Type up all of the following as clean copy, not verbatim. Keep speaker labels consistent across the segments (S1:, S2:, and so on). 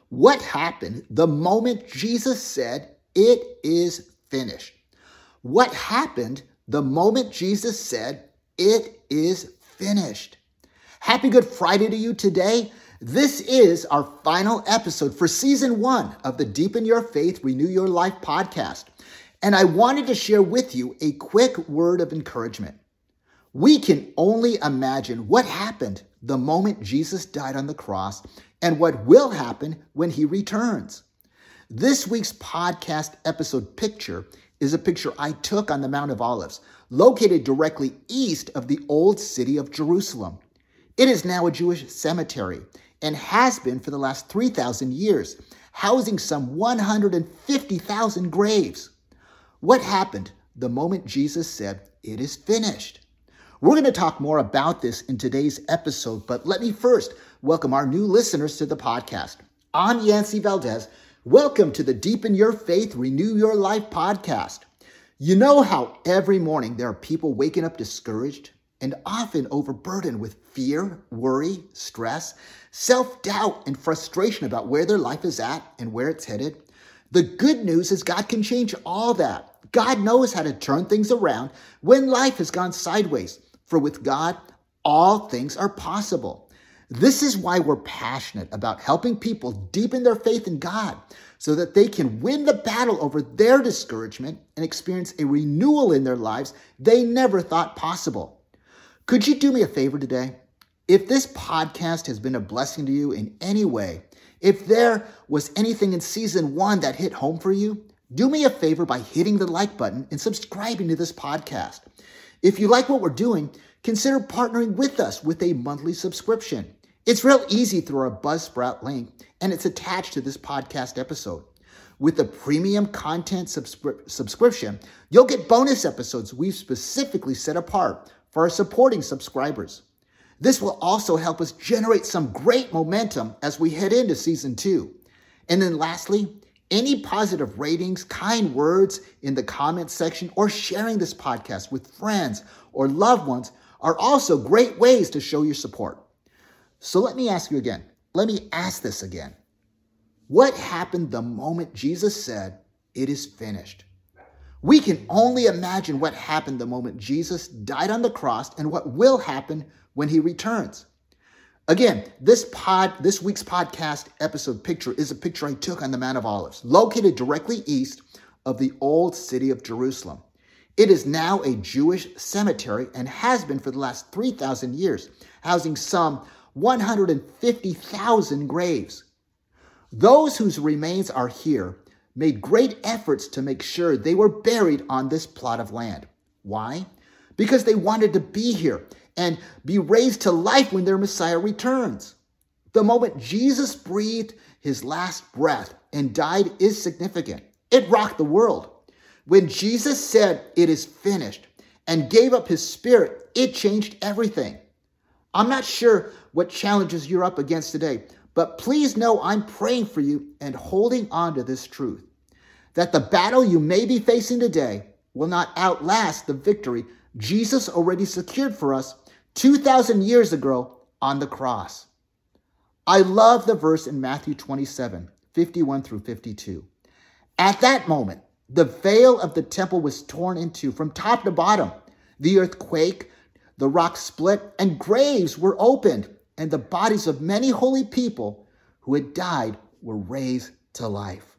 S1: What happened the moment Jesus said, "It is finished"? What happened the moment Jesus said, "It is finished"? Happy Good Friday to you today. This is our final episode for season 1 of the Deepen Your Faith, Renew Your Life podcast. And I wanted to share with you a quick word of encouragement. We can only imagine what happened the moment Jesus died on the cross and what will happen when he returns. This week's podcast episode picture is a picture I took on the Mount of Olives, located directly east of the old city of Jerusalem. It is now a Jewish cemetery and has been for the last 3,000 years, housing some 150,000 graves. What happened the moment Jesus said, "It is finished"? We're going to talk more about this in today's episode, but let me first welcome our new listeners to the podcast. I'm Yancey Valdez. Welcome to the Deepen Your Faith, Renew Your Life podcast. You know how every morning there are people waking up discouraged and often overburdened with fear, worry, stress, self-doubt, and frustration about where their life is at and where it's headed? The good news is God can change all that. God knows how to turn things around when life has gone sideways. For with God, all things are possible. This is why we're passionate about helping people deepen their faith in God so that they can win the battle over their discouragement and experience a renewal in their lives they never thought possible. Could you do me a favor today? If this podcast has been a blessing to you in any way, if there was anything in season 1 that hit home for you, do me a favor by hitting the like button and subscribing to this podcast. If you like what we're doing, consider partnering with us with a monthly subscription. It's real easy through our Buzzsprout link, and it's attached to this podcast episode. With the premium content subscription, you'll get bonus episodes we've specifically set apart for our supporting subscribers. This will also help us generate some great momentum as we head into season 2. And then lastly, any positive ratings, kind words in the comments section, or sharing this podcast with friends or loved ones are also great ways to show your support. So let me ask this again. What happened the moment Jesus said, "It is finished"? We can only imagine what happened the moment Jesus died on the cross and what will happen when he returns. Again, this week's podcast episode picture is a picture I took on the Mount of Olives, located directly east of the old city of Jerusalem. It is now a Jewish cemetery and has been for the last 3,000 years, housing some 150,000 graves. Those whose remains are here made great efforts to make sure they were buried on this plot of land. Why? Because they wanted to be here and be raised to life when their Messiah returns. The moment Jesus breathed his last breath and died is significant. It rocked the world. When Jesus said, "It is finished," and gave up his spirit, it changed everything. I'm not sure what challenges you're up against today, but please know I'm praying for you and holding on to this truth, that the battle you may be facing today will not outlast the victory Jesus already secured for us 2,000 years ago on the cross. I love the verse in Matthew 27, 51 through 52. At that moment, the veil of the temple was torn in two from top to bottom. The earth quaked, the rocks split, and graves were opened, and the bodies of many holy people who had died were raised to life.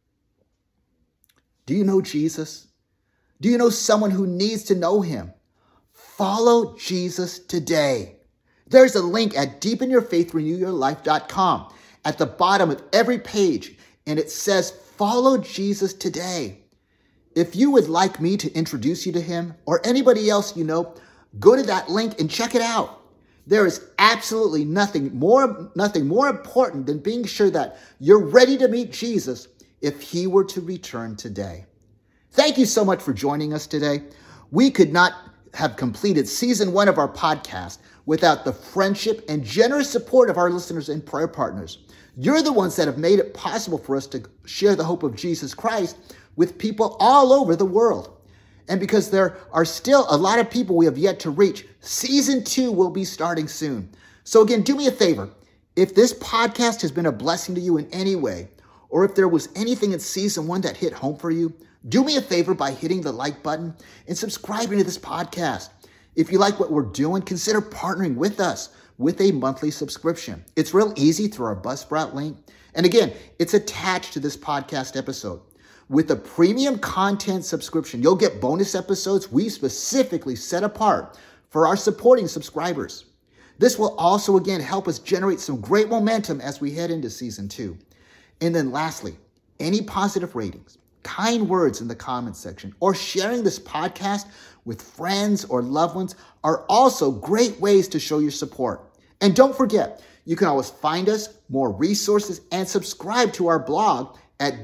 S1: Do you know Jesus? Do you know someone who needs to know him? Follow Jesus today. There's a link at deepenyourfaithrenewyourlife.com at the bottom of every page, and it says, "Follow Jesus today." If you would like me to introduce you to him or anybody else you know, go to that link and check it out. There is absolutely nothing more important than being sure that you're ready to meet Jesus if he were to return today. Thank you so much for joining us today. We could not have completed season 1 of our podcast without the friendship and generous support of our listeners and prayer partners. You're the ones that have made it possible for us to share the hope of Jesus Christ with people all over the world. And because there are still a lot of people we have yet to reach, season 2 will be starting soon. So again, do me a favor. If this podcast has been a blessing to you in any way, or if there was anything in season 1 that hit home for you, do me a favor by hitting the like button and subscribing to this podcast. If you like what we're doing, consider partnering with us with a monthly subscription. It's real easy through our Buzzsprout link. And again, it's attached to this podcast episode. With a premium content subscription, you'll get bonus episodes we specifically set apart for our supporting subscribers. This will also, again, help us generate some great momentum as we head into season 2. And then lastly, any positive ratings, kind words in the comments section, or sharing this podcast with friends or loved ones are also great ways to show your support. And don't forget, you can always find us, more resources, and subscribe to our blog at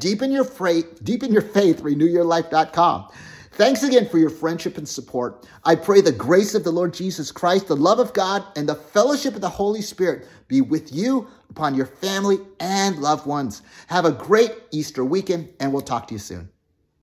S1: deepenyourfaith, renewyourlife.com. Thanks again for your friendship and support. I pray the grace of the Lord Jesus Christ, the love of God, and the fellowship of the Holy Spirit be with you, upon your family and loved ones. Have a great Easter weekend, and we'll talk to you soon.